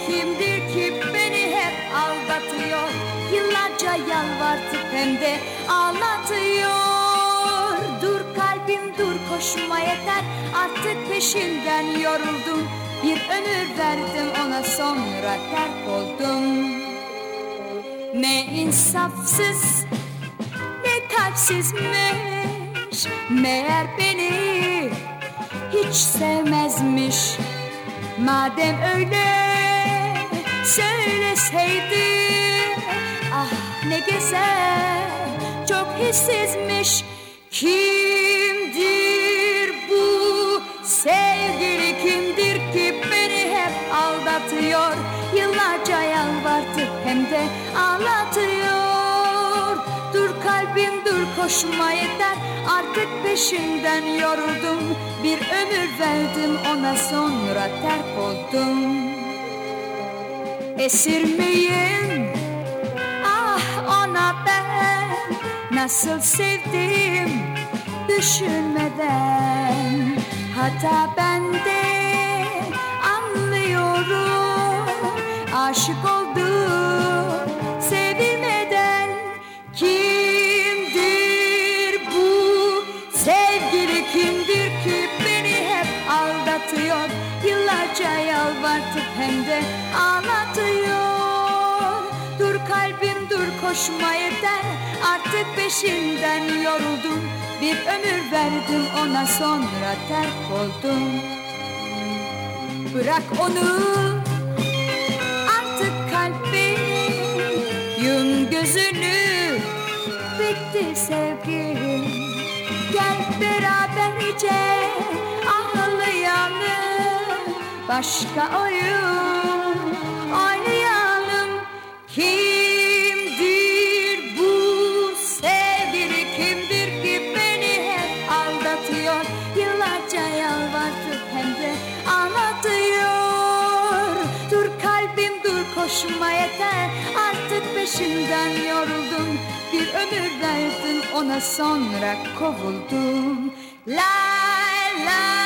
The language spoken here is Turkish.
kimdir ki beni hep aldatıyor? Yıllarca yalvartıp hem de ağlatıyor. Dur kalbim dur, koşma yeter, artık peşinden yoruldum. Bir ömür verdim ona, sonra terk oldum. Ne insafsız, ne kalpsizmiş, meğer beni hiç sevmezmiş. Madem öyle söyleseydi, ah ne güzel, çok hissizmiş. Kimdir bu sevgili, kimdir ki beni hep aldatıyor? Yıllarca yalvartıp hem de ağlatıyor. Dur kalbim dur, koşma yeter, artık peşinden yoruldum. Bir ömür verdim ona, sonra terk oldum. Esir miyim? Ah ona ben nasıl sevdim düşünmeden. Hata bende, anlıyorum, aşık oldum sevilmeden. Kimdir bu sevgili, kimdir ki beni hep aldatıyor? Yıllarca yalvartıp hem de ağlatıyor. Dur kalbim dur, koşma yeter, artık peşinden yoruldum. Bir ömür verdim ona, sonra terk oldum. Bırak onu artık kalbim, yum gözünü, bitti sevgim. Gel beraberce ağlayalım, başka oyun oynayalım. Kimdir bu sevgili, kimdir ki beni hep aldatıyor? Yıllarca yalvartıp hem de ağlatıyor. Dur kalbim dur, koşma yeter, artık peşinden yoruldum. Bir ömür verdim ona, sonra kovuldum. Lay lay.